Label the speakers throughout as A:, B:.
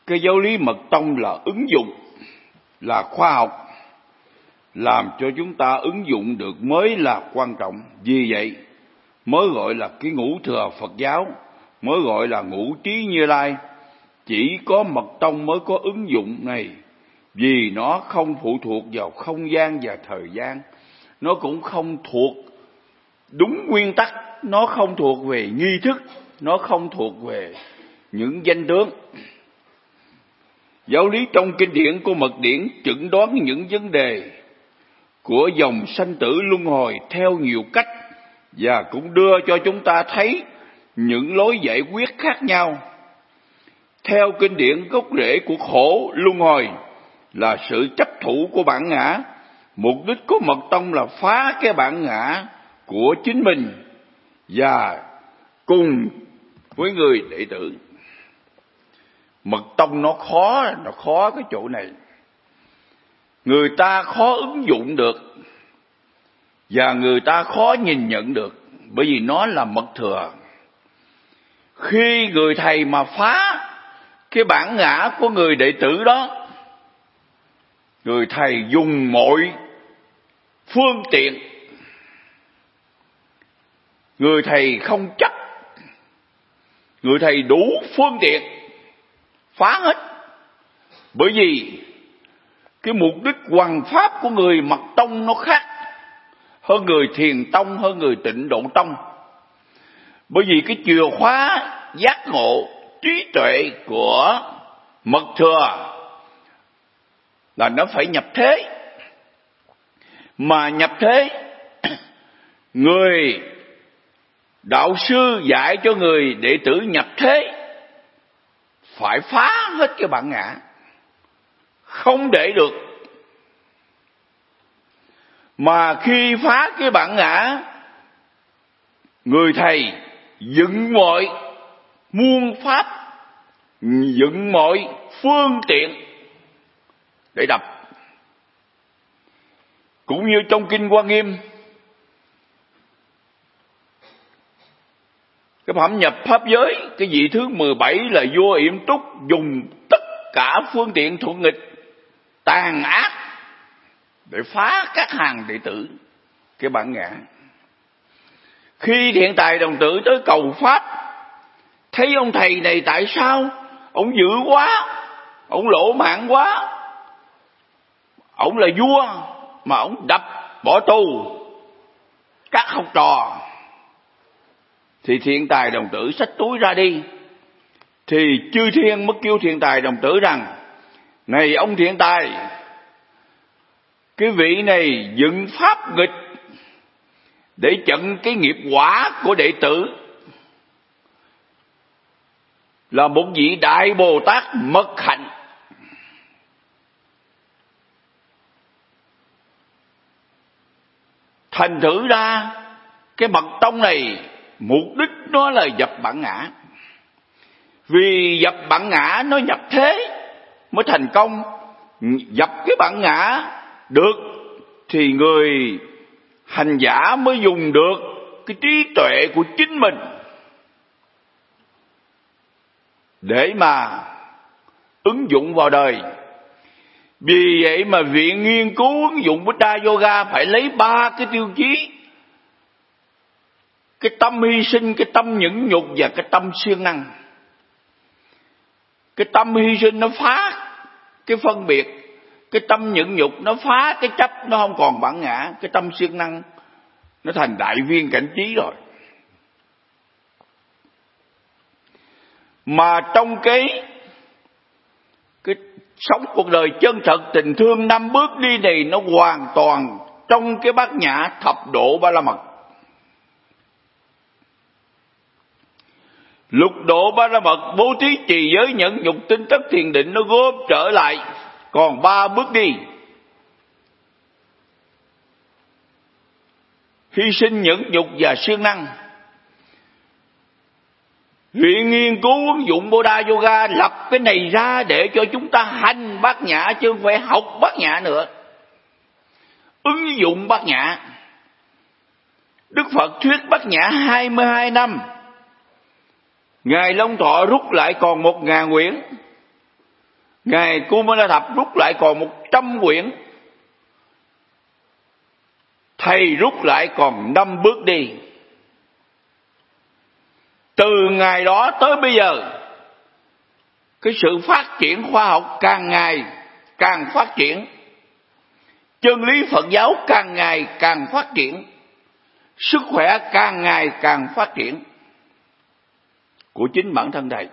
A: Cái giáo lý mật tông là ứng dụng, là khoa học, làm cho chúng ta ứng dụng được mới là quan trọng. Vì vậy mới gọi là cái ngũ thừa Phật giáo, mới gọi là ngũ trí Như Lai. Chỉ có mật tông mới có ứng dụng này, vì nó không phụ thuộc vào không gian và thời gian, nó cũng không thuộc đúng nguyên tắc, nó không thuộc về nghi thức, nó không thuộc về những danh tướng. Giáo lý trong kinh điển của mật điển chẩn đoán những vấn đề của dòng sanh tử luân hồi theo nhiều cách, và cũng đưa cho chúng ta thấy những lối giải quyết khác nhau. Theo kinh điển, gốc rễ của khổ luân hồi là sự chấp thủ của bản ngã. Mục đích của mật tông là phá cái bản ngã của chính mình và cùng với người đệ tử. Mật tông nó khó cái chỗ này. Người ta khó ứng dụng được và người ta khó nhìn nhận được, bởi vì nó là mật thừa. Khi người thầy mà phá cái bản ngã của người đệ tử đó, người thầy dùng mọi phương tiện, người thầy không chấp, người thầy đủ phương tiện phá hết. Bởi vì cái mục đích hoằng pháp của người mật tông nó khác hơn người thiền tông, hơn người tịnh độ tông. Bởi vì cái chìa khóa giác ngộ trí tuệ của mật thừa là nó phải nhập thế. Mà nhập thế, người đạo sư dạy cho người đệ tử nhập thế phải phá hết cái bản ngã, không để được. Mà khi phá cái bản ngã, người thầy dựng mọi muôn pháp, dựng mọi phương tiện để đập. Cũng như trong Kinh Hoa Nghiêm, cái phẩm nhập pháp giới, cái vị thứ 17 là vua Yểm Túc dùng tất cả phương tiện thuận nghịch, tàn ác để phá các hàng đệ tử cái bản ngã. Khi Thiện Tài Đồng Tử tới cầu pháp, thấy ông thầy này tại sao ông dữ quá, ông lỗ mãn quá, ông là vua mà ông đập bỏ tù các học trò, thì Thiện Tài Đồng Tử xách túi ra đi. Thì chư thiên mới kêu Thiện Tài Đồng Tử rằng: này ông Thiện Tài, cái vị này dựng pháp nghịch để chặn cái nghiệp quả của đệ tử, là một vị Đại Bồ Tát mật hạnh. Thành thử ra cái mật tông này mục đích nó là dập bản ngã. Vì dập bản ngã nó nhập thế mới thành công. Dập cái bản ngã được thì người hành giả mới dùng được cái trí tuệ của chính mình để mà ứng dụng vào đời. Vì vậy mà Viện Nghiên cứu ứng dụng Buddha Yoga phải lấy 3 cái tiêu chí: cái tâm hy sinh, cái tâm nhẫn nhục và cái tâm siêng năng. Cái tâm hy sinh nó phá cái phân biệt, cái tâm nhẫn nhục nó phá cái chấp, nó không còn bản ngã. Cái tâm siêng năng nó thành đại viên cảnh trí rồi. Mà trong cái sống cuộc đời chân thật tình thương 5 bước đi này, nó hoàn toàn trong cái bát nhã thập độ ba la mật. Lục độ ba la mật bố thí trì giới nhẫn nhục tinh tấn thiền định, nó gom trở lại còn 3 bước đi: hy sinh, nhẫn nhục và siêng năng. Viện Nghiên cứu ứng dụng Buddha Yoga lập cái này ra để cho chúng ta hành bát nhã, chứ không phải học bát nhã nữa. Ứng dụng bát nhã. Đức Phật thuyết bát nhã 22 năm. Ngài Long Thọ rút lại còn 1000 quyển. Ngài Kumara Thập rút lại còn 100 quyển. Thầy rút lại còn 5 bước đi. Từ ngày đó tới bây giờ, cái sự phát triển khoa học càng ngày càng phát triển, chân lý Phật giáo càng ngày càng phát triển, sức khỏe càng ngày càng phát triển của chính bản thân thầy.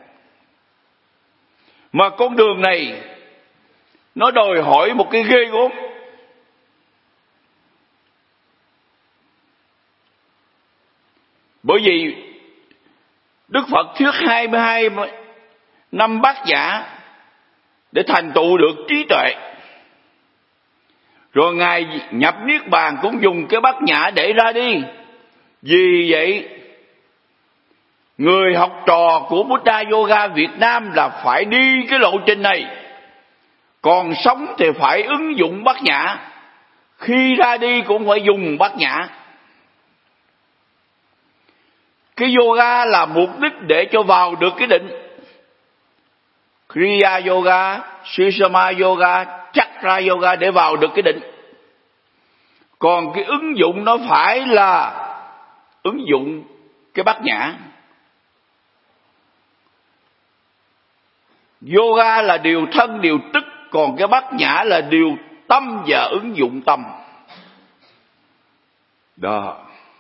A: Mà con đường này nó đòi hỏi một cái ghê gớm. Bởi vì Đức Phật thuyết 22 năm bát nhã để thành tựu được trí tuệ. Rồi Ngài nhập Niết Bàn cũng dùng cái bát nhã để ra đi. Vì vậy, người học trò của Buddha Yoga Việt Nam là phải đi cái lộ trình này. Còn sống thì phải ứng dụng bát nhã. Khi ra đi cũng phải dùng bát nhã. Cái yoga là mục đích để cho vào được cái định. Kriya Yoga, Sushama Yoga, Chakra Yoga để vào được cái định. Còn cái ứng dụng nó phải là ứng dụng cái bát nhã. Yoga là điều thân, điều tức, còn cái bát nhã là điều tâm và ứng dụng tâm. Đó.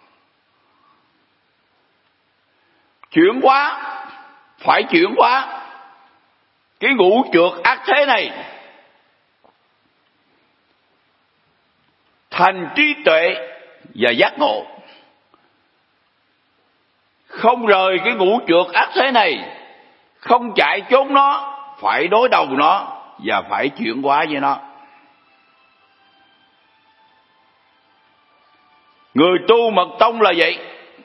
A: Chuyển hóa, phải chuyển hóa cái ngũ trược ác thế này thành trí tuệ và giác ngộ. Không rời cái ngũ trược ác thế này, không chạy trốn nó, phải đối đầu nó và phải chuyển hóa với nó. Người tu mật tông là vậy.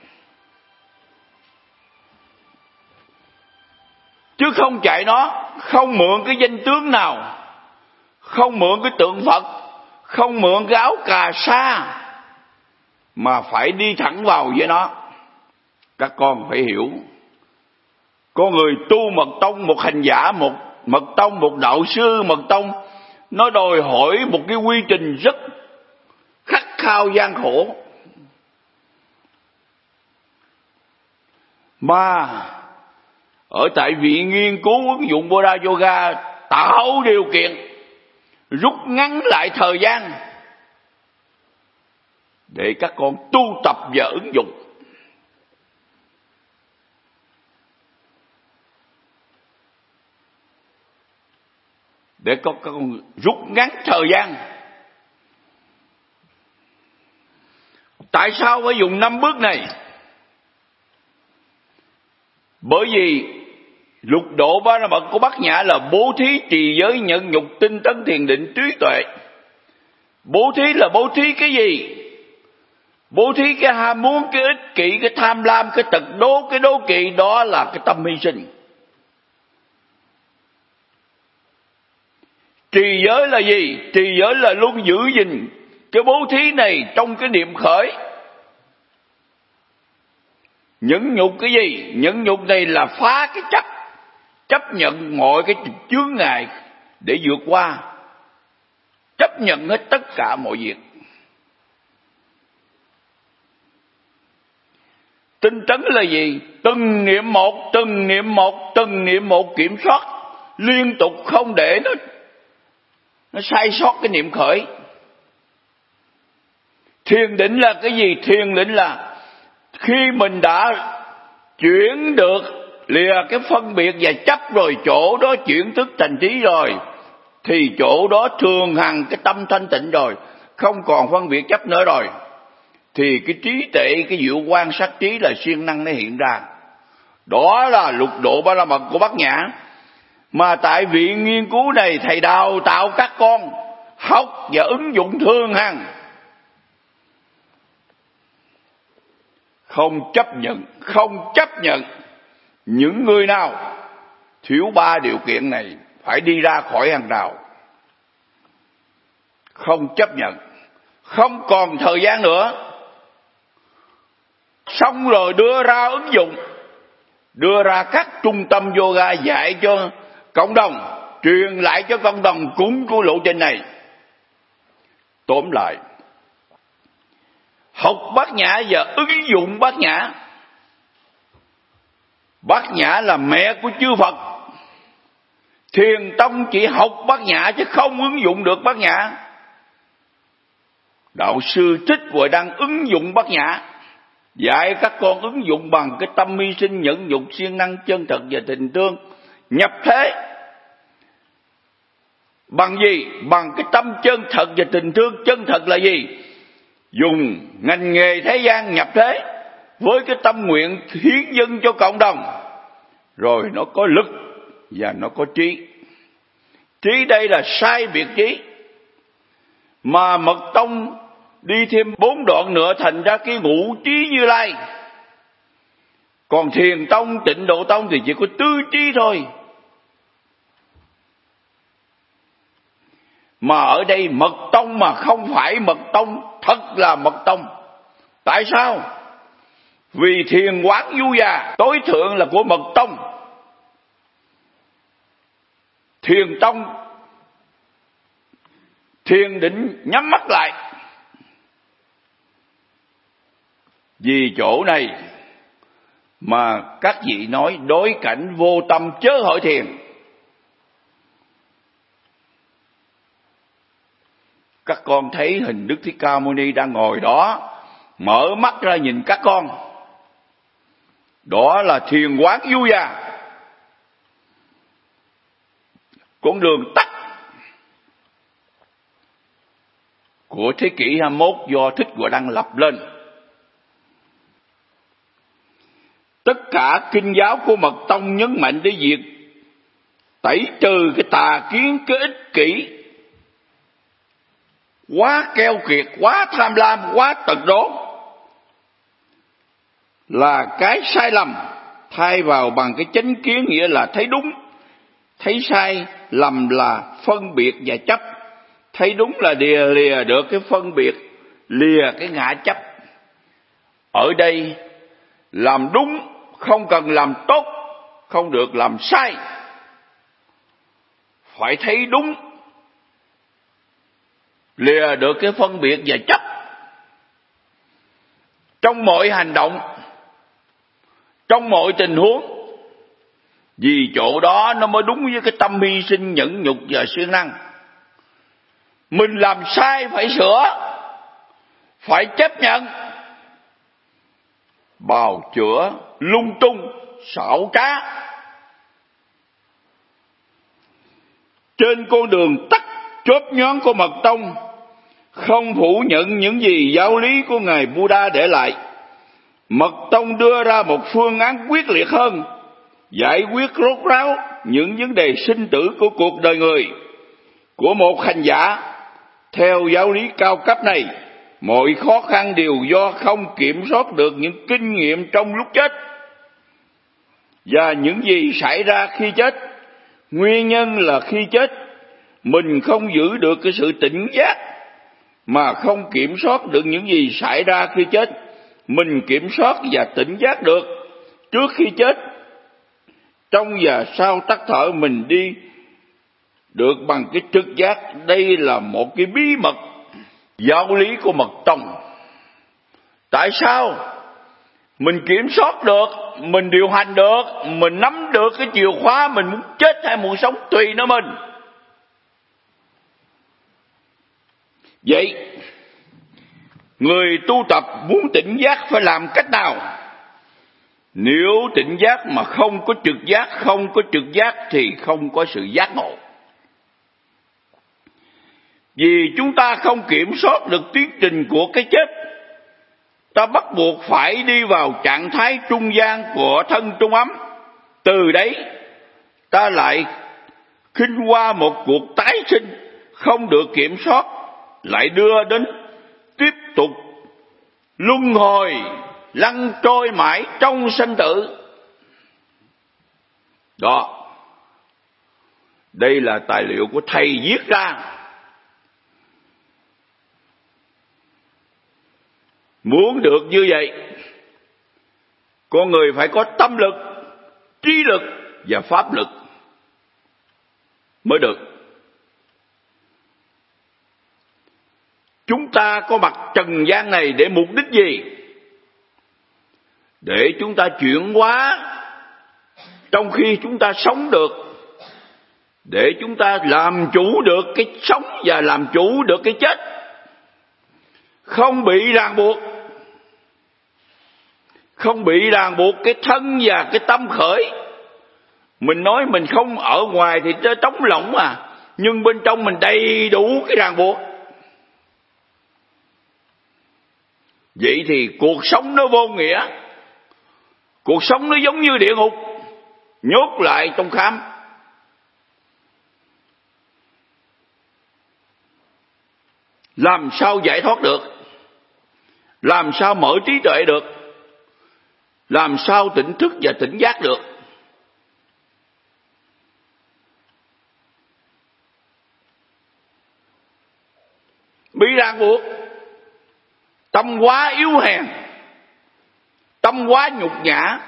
A: Chứ không chạy nó, không mượn cái danh tướng nào, không mượn cái tượng Phật, không mượn cái áo cà sa, mà phải đi thẳng vào với nó. Các con phải hiểu, có người tu mật tông, một hành giả, một mật tông, một đạo sư mật tông, nó đòi hỏi một cái quy trình rất khắc khao gian khổ. Mà ở tại Viện Nghiên cứu ứng dụng Buddha Yoga tạo điều kiện rút ngắn lại thời gian để các con tu tập và ứng dụng. Để các con rút ngắn thời gian. Tại sao phải dùng 5 bước này? Bởi vì lục độ ba la mật của Bát Nhã là bố thí, trì giới, nhẫn nhục, tinh tấn, thiền định, trí tuệ. Bố thí là bố thí cái gì? Bố thí cái ham muốn, cái ích kỷ, cái tham lam, cái tật đố, cái đố kỵ, đó là cái tâm hy sinh. Trì giới là gì? Trì giới là luôn giữ gìn cái bố thí này trong cái niệm khởi. Nhẫn nhục cái gì? Nhẫn nhục này là phá cái chấp nhận mọi cái chướng ngại để vượt qua, chấp nhận hết tất cả mọi việc. Tinh tấn là gì? Từng niệm một, từng niệm một, từng niệm một kiểm soát liên tục, không để nó sai sót cái niệm khởi. Thiền định là cái gì? Thiền định là khi mình đã chuyển được lìa cái phân biệt và chấp rồi, chỗ đó chuyển thức thành trí rồi, thì chỗ đó thường hằng cái tâm thanh tịnh rồi, không còn phân biệt chấp nữa rồi, thì cái trí tuệ, cái diệu quan sát trí là siêng năng nó hiện ra. Đó là lục độ ba la mật của Bát Nhã. Mà tại Viện Nghiên cứu này, thầy đào tạo các con học và ứng dụng thường hằng. Không chấp nhận những người nào thiếu 3 điều kiện này phải đi ra khỏi hàng rào. Không chấp nhận, không còn thời gian nữa. Xong rồi đưa ra ứng dụng, đưa ra các trung tâm yoga dạy cho cộng đồng, truyền lại cho cộng đồng cũng của lộ trình này. Tóm lại, học Bát Nhã và ứng dụng Bát Nhã. Bát Nhã là mẹ của chư Phật. Thiền tông chỉ học Bát Nhã chứ không ứng dụng được Bát Nhã. Đạo sư Thích Huệ đang ứng dụng Bát Nhã, dạy các con ứng dụng bằng cái tâm hy sinh, nhẫn nhục, siêng năng, chân thật và tình thương, nhập thế. Bằng gì? Bằng cái tâm chân thật và tình thương. Chân thật là gì? Dùng ngành nghề thế gian nhập thế với cái tâm nguyện hiến dâng cho cộng đồng. Rồi nó có lực và nó có trí. Trí đây là sai biệt trí. Mà Mật Tông đi thêm 4 đoạn nữa thành ra cái ngũ trí Như Lai. Còn Thiền Tông, Tịnh Độ Tông thì chỉ có tư trí thôi. Mà ở đây Mật Tông mà không phải Mật Tông, thật là Mật Tông. Tại sao? Vì thiền quán du già tối thượng là của Mật Tông. Thiền Tông, thiền định nhắm mắt lại. Vì chỗ này mà các vị nói đối cảnh vô tâm chớ hỏi thiền. Các con thấy hình Đức Thích Ca Mâu Ni đang ngồi đó, mở mắt ra nhìn các con. Đó là thiền quán du già. Con đường tắt của thế kỷ 21 do Thích Huệ Đăng lập lên. Tất cả kinh giáo của Mật Tông nhấn mạnh đến việc tẩy trừ cái tà kiến, cái ích kỷ, quá keo kiệt, quá tham lam, quá tật đố là cái sai lầm, thay vào bằng cái chánh kiến, nghĩa là thấy đúng. Thấy sai lầm là phân biệt và chấp. Thấy đúng là lìa được cái phân biệt, lìa cái ngã chấp. Ở đây làm đúng, không cần làm tốt, không được làm sai. Phải thấy đúng, lìa được cái phân biệt và chấp. Trong mọi hành động, trong mọi tình huống. Vì chỗ đó nó mới đúng với cái tâm hy sinh, nhẫn nhục và siêng năng. Mình làm sai phải sửa, phải chấp nhận. Bào chữa lung tung, xảo trá. Trên con đường tắt chóp nhón của Mật Tông, không phủ nhận những gì giáo lý của Ngài Buddha để lại. Mật Tông đưa ra một phương án quyết liệt hơn, giải quyết rốt ráo những vấn đề sinh tử của cuộc đời người. Của một hành giả, theo giáo lý cao cấp này, mọi khó khăn đều do không kiểm soát được những kinh nghiệm trong lúc chết. Và những gì xảy ra khi chết, nguyên nhân là khi chết, mình không giữ được cái sự tỉnh giác, mà không kiểm soát được những gì xảy ra khi chết, mình kiểm soát và tỉnh giác được trước khi chết. Trong và sau tắt thở mình đi được bằng cái trực giác. Đây là một cái bí mật giáo lý của Mật Tông. Tại sao? Mình kiểm soát được, mình điều hành được, mình nắm được cái chìa khóa, mình muốn chết hay muốn sống tùy nó mình. Vậy người tu tập muốn tỉnh giác phải làm cách nào? Nếu tỉnh giác mà không có trực giác, không có trực giác thì không có sự giác ngộ. Vì chúng ta không kiểm soát được tiến trình của cái chết, ta bắt buộc phải đi vào trạng thái trung gian của thân trung ấm. Từ đấy ta lại khinh qua một cuộc tái sinh không được kiểm soát, lại đưa đến tiếp tục luân hồi lăn trôi mãi trong sanh tử. Đó, đây là tài liệu của thầy viết ra. Muốn được như vậy, con người phải có tâm lực, trí lực và pháp lực. mới được. Chúng ta có mặt trần gian này để mục đích gì? Để chúng ta chuyển hóa trong khi chúng ta sống được, để chúng ta làm chủ được cái sống và làm chủ được cái chết, không bị ràng buộc, không bị ràng buộc cái thân và cái tâm khởi. Mình nói mình không ở ngoài thì nó trống lỏng nhưng bên trong mình đầy đủ cái ràng buộc. Vậy thì cuộc sống nó vô nghĩa, cuộc sống nó giống như địa ngục, nhốt lại trong khám. Làm sao giải thoát được? Làm sao mở trí tuệ được? Làm sao tỉnh thức và tỉnh giác được? Bị ràng buộc, tâm quá yếu hèn, tâm quá nhục nhã,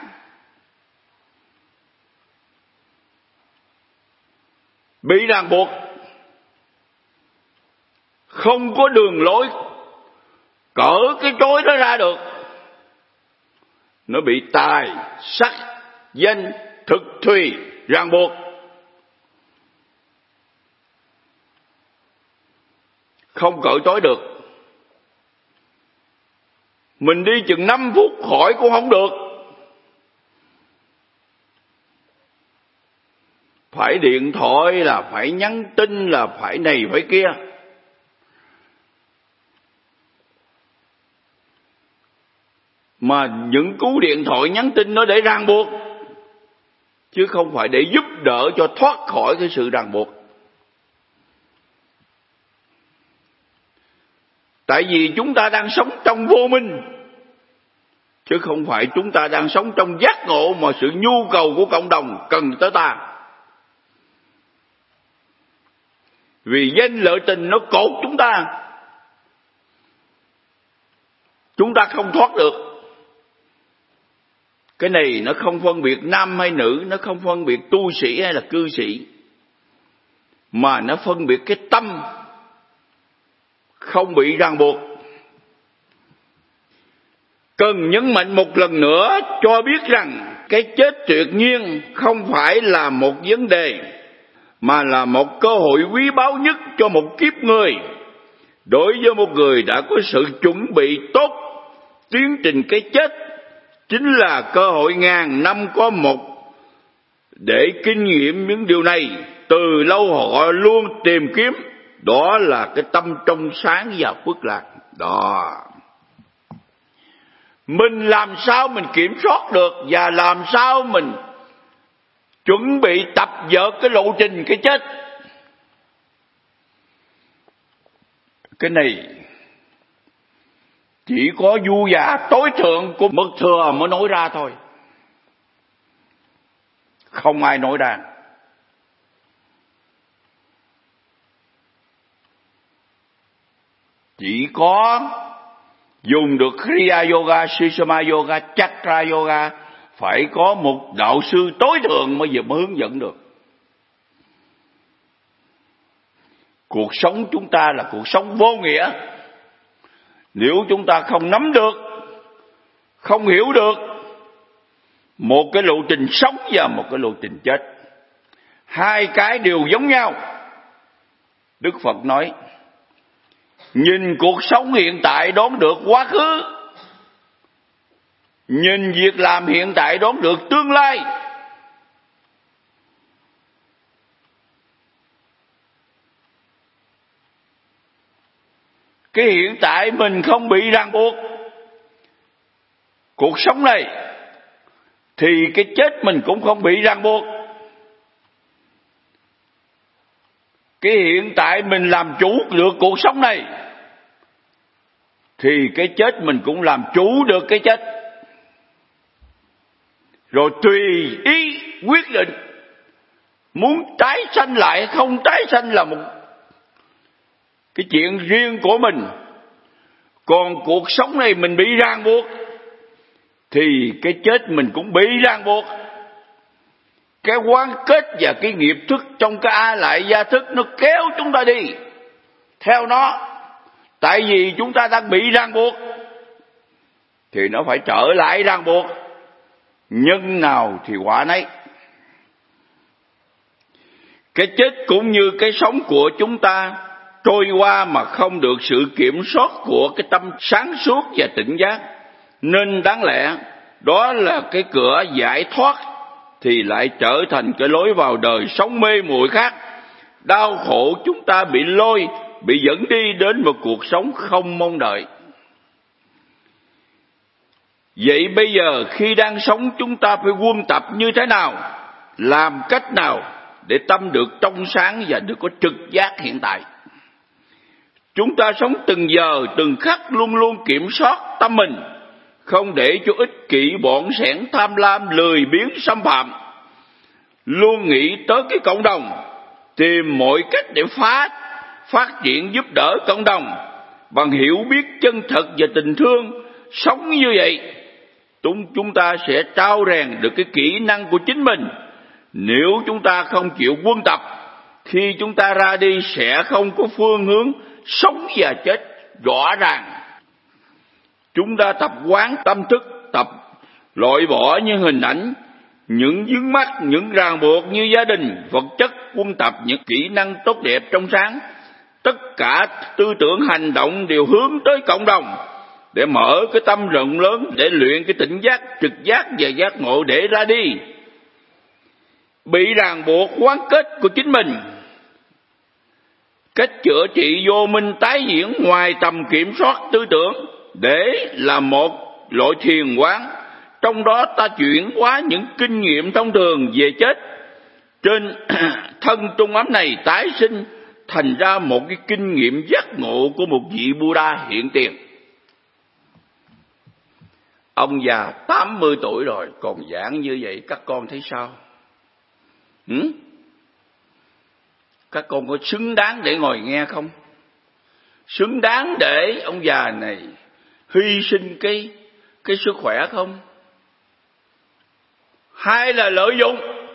A: bị ràng buộc, không có đường lối cỡ cái chối đó ra được. Nó bị tài, sắc, danh, thực, thùy ràng buộc. Không cỡ chối được. Mình đi chừng 5 phút khỏi cũng không được. Phải điện thoại, là phải nhắn tin, là phải này phải kia. Mà những cú điện thoại nhắn tin nó để ràng buộc, chứ không phải để giúp đỡ cho thoát khỏi cái sự ràng buộc. Tại vì chúng ta đang sống trong vô minh, chứ không phải chúng ta đang sống trong giác ngộ mà sự nhu cầu của cộng đồng cần tới ta. Vì danh lợi tình nó cột chúng ta, chúng ta không thoát được. Cái này nó không phân biệt nam hay nữ, nó không phân biệt tu sĩ hay là cư sĩ, mà nó phân biệt cái tâm không bị ràng buộc. Cần nhấn mạnh một lần nữa cho biết rằng cái chết tuyệt nhiên không phải là một vấn đề, mà là một cơ hội quý báu nhất cho một kiếp người. Đối với một người đã có sự chuẩn bị tốt, tiến trình cái chết chính là cơ hội ngàn năm có một để kinh nghiệm những điều này. Từ lâu họ luôn tìm kiếm, đó là cái tâm trong sáng và phước lạc. Đó, mình làm sao mình kiểm soát được, và làm sao mình chuẩn bị tập vợt cái lộ trình cái chết. Cái này chỉ có vua già tối thượng của Mật Thừa mới nói ra thôi, không ai nói ra. Chỉ có dùng được Kriya Yoga, Sushama Yoga, Chakra Yoga, phải có một đạo sư tối thượng mới hướng dẫn được. Cuộc sống chúng ta là cuộc sống vô nghĩa. Nếu chúng ta không nắm được, không hiểu được một cái lộ trình sống và một cái lộ trình chết, hai cái đều giống nhau. Đức Phật nói, nhìn cuộc sống hiện tại đoán được quá khứ, nhìn việc làm hiện tại đoán được tương lai. Cái hiện tại mình không bị ràng buộc cuộc sống này, thì cái chết mình cũng không bị ràng buộc. Cái hiện tại mình làm chủ được cuộc sống này, thì cái chết mình cũng làm chủ được cái chết. Rồi tùy ý quyết định muốn tái sanh lại hay không tái sanh là một cái chuyện riêng của mình. Còn cuộc sống này mình bị ràng buộc, thì cái chết mình cũng bị ràng buộc. Cái quán kết và cái nghiệp thức trong cái A Lại Gia thức nó kéo chúng ta đi theo nó. Tại vì chúng ta đang bị ràng buộc thì nó phải trở lại ràng buộc. Nhân nào thì quả nấy. Cái chết cũng như cái sống của chúng ta trôi qua mà không được sự kiểm soát của cái tâm sáng suốt và tỉnh giác, nên đáng lẽ đó là cái cửa giải thoát thì lại trở thành cái lối vào đời sống mê muội khác. Đau khổ chúng ta bị lôi, bị dẫn đi đến một cuộc sống không mong đợi. Vậy bây giờ khi đang sống chúng ta phải quân tập như thế nào? Làm cách nào để tâm được trong sáng và được có trực giác hiện tại? Chúng ta sống từng giờ từng khắc luôn luôn kiểm soát tâm mình, không để cho ích kỷ bỏn sẻn tham lam lười biếng xâm phạm. Luôn nghĩ tới cái cộng đồng, tìm mọi cách để phát triển giúp đỡ cộng đồng bằng hiểu biết chân thật và tình thương. Sống như vậy chúng ta sẽ trau rèn được cái kỹ năng của chính mình. Nếu chúng ta không chịu quân tập, khi chúng ta ra đi sẽ không có phương hướng sống và chết rõ ràng. Chúng ta tập quán tâm thức, tập loại bỏ những hình ảnh, những vướng mắc, những ràng buộc như gia đình, vật chất, quân tập những kỹ năng tốt đẹp trong sáng. Tất cả tư tưởng hành động đều hướng tới cộng đồng, để mở cái tâm rộng lớn, để luyện cái tỉnh giác, trực giác và giác ngộ để ra đi. Bị ràng buộc quán kết của chính mình, cách chữa trị vô minh tái diễn ngoài tầm kiểm soát tư tưởng, để làm một loại thiền quán. Trong đó ta chuyển hóa những kinh nghiệm thông thường về chết trên thân trung ấm này tái sinh thành ra một cái kinh nghiệm giác ngộ của một vị Buddha hiện tiền. Ông già 80 tuổi rồi còn giảng như vậy, các con thấy sao? Các con có xứng đáng để ngồi nghe không? Xứng đáng để ông già này hy sinh cái sức khỏe không? Hay là lợi dụng?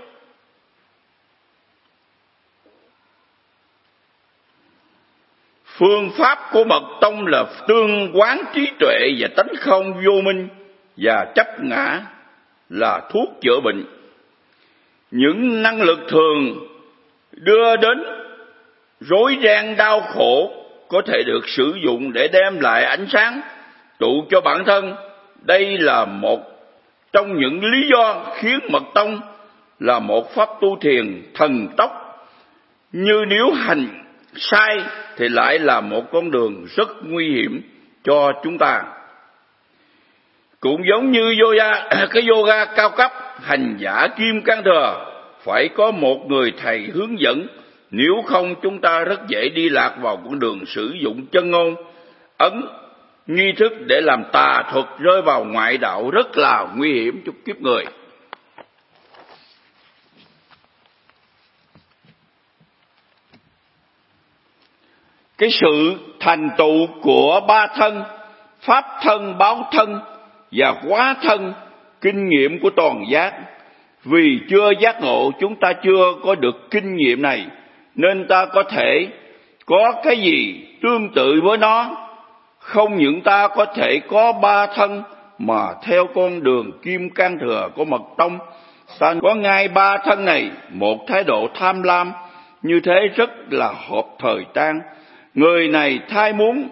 A: Phương pháp của Mật Tông là tương quán trí tuệ và tánh không vô minh, và chấp ngã là thuốc chữa bệnh. Những năng lực thường đưa đến rối ren đau khổ có thể được sử dụng để đem lại ánh sáng tụ cho bản thân. Đây là một trong những lý do khiến Mật Tông là một pháp tu thiền thần tốc, như nếu hành sai thì lại là một con đường rất nguy hiểm cho chúng ta. Cũng giống như cái yoga cao cấp, hành giả Kim Cang Thừa phải có một người thầy hướng dẫn, nếu không chúng ta rất dễ đi lạc vào con đường sử dụng chân ngôn, ấn, nghi thức để làm tà thuật, rơi vào ngoại đạo rất là nguy hiểm cho kiếp người. Cái sự thành tựu của ba thân, pháp thân, báo thân và hóa thân, kinh nghiệm của toàn giác. Vì chưa giác ngộ, chúng ta chưa có được kinh nghiệm này, nên ta có thể có cái gì tương tự với nó. Không những ta có thể có ba thân, mà theo con đường Kim Cang Thừa của Mật Tông, ta có ngay ba thân này. Một thái độ tham lam như thế rất là hợp thời trang. Người này thay muốn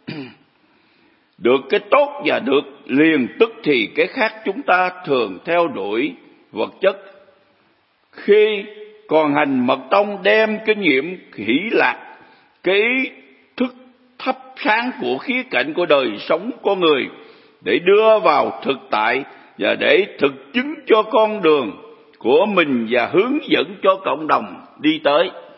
A: được cái tốt và được liền tức, thì cái khác chúng ta thường theo đuổi vật chất. Khi còn hành Mật Tông đem kinh nghiệm hỷ lạc, cái ý thức thắp sáng của khía cạnh của đời sống con người để đưa vào thực tại và để thực chứng cho con đường của mình và hướng dẫn cho cộng đồng đi tới.